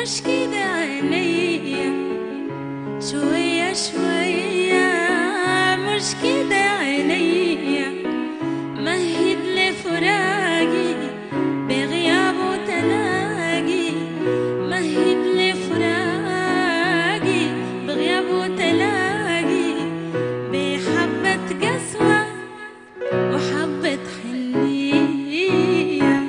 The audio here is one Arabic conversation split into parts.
مش كده عينيا شوية شوية، مش كده عينيا مهد لفراقي بغياب وتلاقي، مهد لفراقي بغياب وتلاقي، بحبة قسوة وحبة حنية.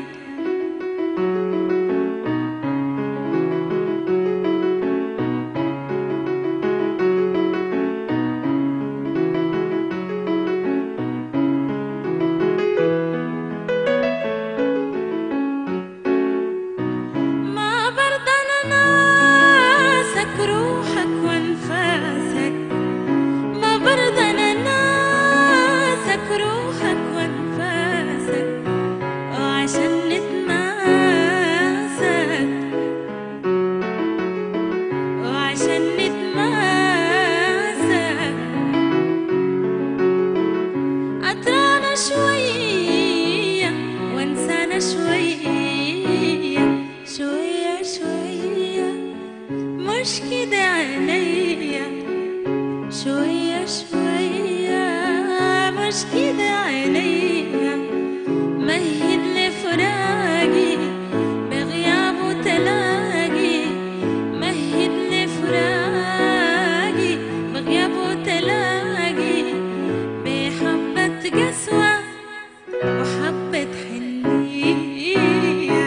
روحك وانفاسك ما برضى انا ناسك، روحك وانفاسك وعشان نتماسك، وعشان نتماسك أترانا شوية وانسانا شوية، شوية شوية مش كده عينيا شوية شوية، مش كده عينيا مهد لفراقي بغياب وتلاقي، مهد لفراقي بغياب وتلاقي، بحبة قسوة وحبة حنية.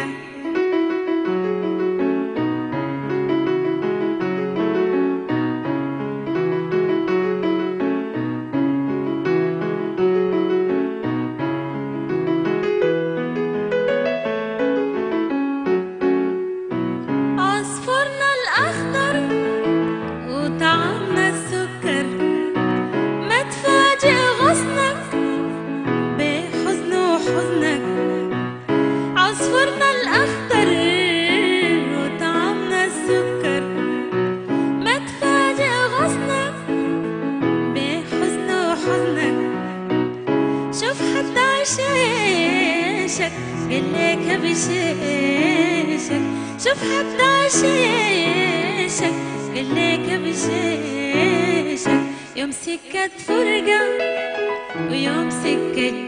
وطعمنا السكر ما تفاجئ غصنك بحزن وحزنك، عصفورنا الأخضر وطعمنا السكر ما تفاجئ غصنك بحزن وحزنك، شوف حد عشيشك قلك بشيشك، شوف حد عشيشك قلك بشيشك، يوم سكة فرقة ويوم سكة